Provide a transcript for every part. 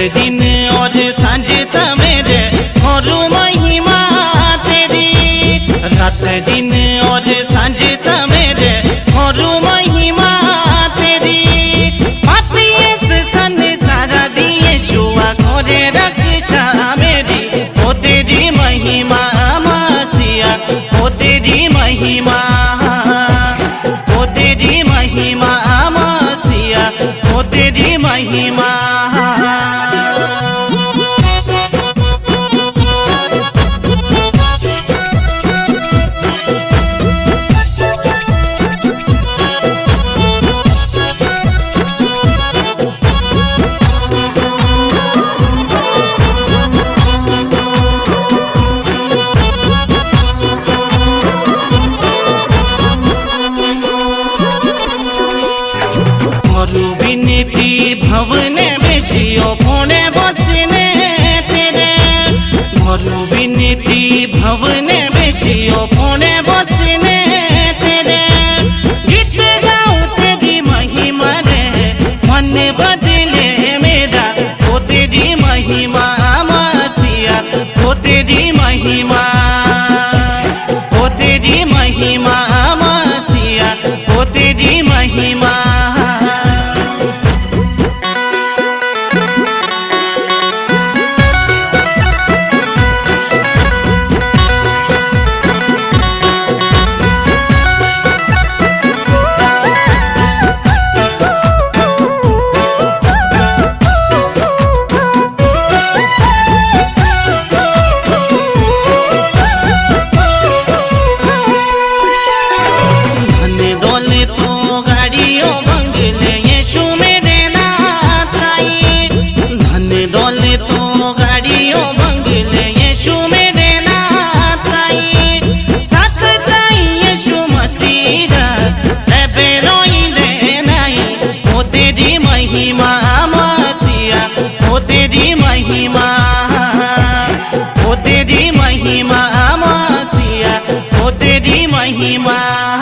दिन और सांझ सवेरे करूं महिमा तेरी। रात दिन और सांझ सवेरे करूं महिमा तेरी। पापी इस संसार दिए शुआ करे रक्षा मेरी। ओ तेरी महिमा मसीहा, ओ तेरी महिमा, ओ तेरी महिमा मसीहा, ओ तेरी महिमा। भवने बेशियो फोने बचने तेरे। घरु विनीति भवने बेशियो फोने बचने तेरे। गीत गाऊं तेरी महिमा रे मन बदले मेरा। ओ तेरी महिमा मसीहा, ओ तेरी महिमा, ओ तेरी महिमा मसीहा, ओ तेरी महिमा। तेरी महिमा मसीहा, ओ तेरी महिमा, ओ तेरी महिमा मसीहा, ओ तेरी महिमा।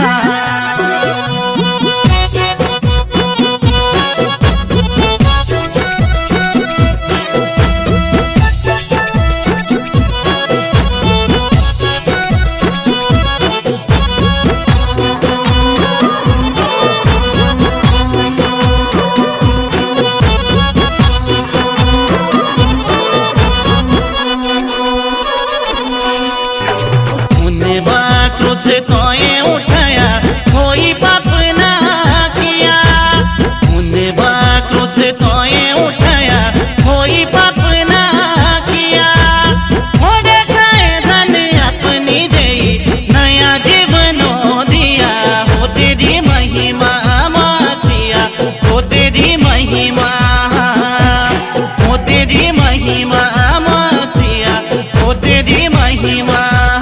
तोए उठाया कोई पाप ना किया। उन्हें बातों से तोए उठाया कोई पाप ना किया। हो देखाए धन अपनी दे नया जीवन दिया। हो तेरी महिमा मसीहा, हो तेरी महिमा, हो तेरी महिमा मसीहा, हो तेरी महिमा।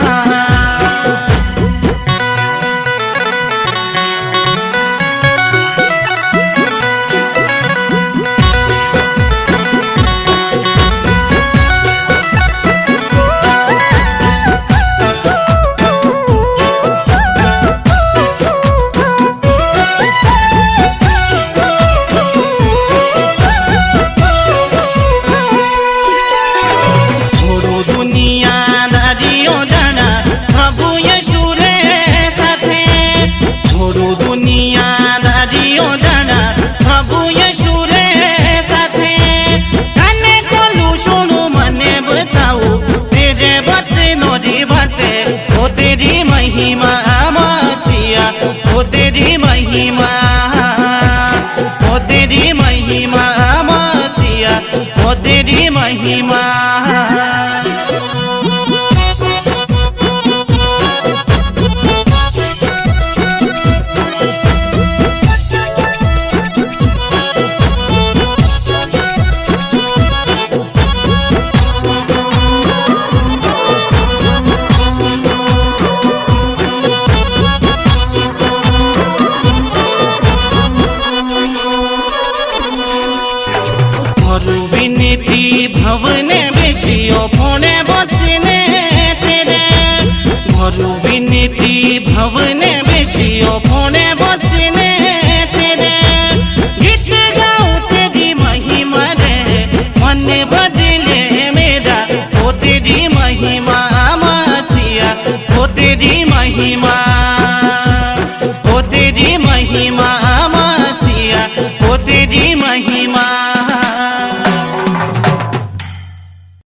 ओ तेरी महिमा मसीहा, ओ तेरी महिमा, ओ तेरी महिमा मसीहा, ओ तेरी महिमा। भवने बेशियो फोने बचने तेरे। घरु विनीति भवने बेशियो फोने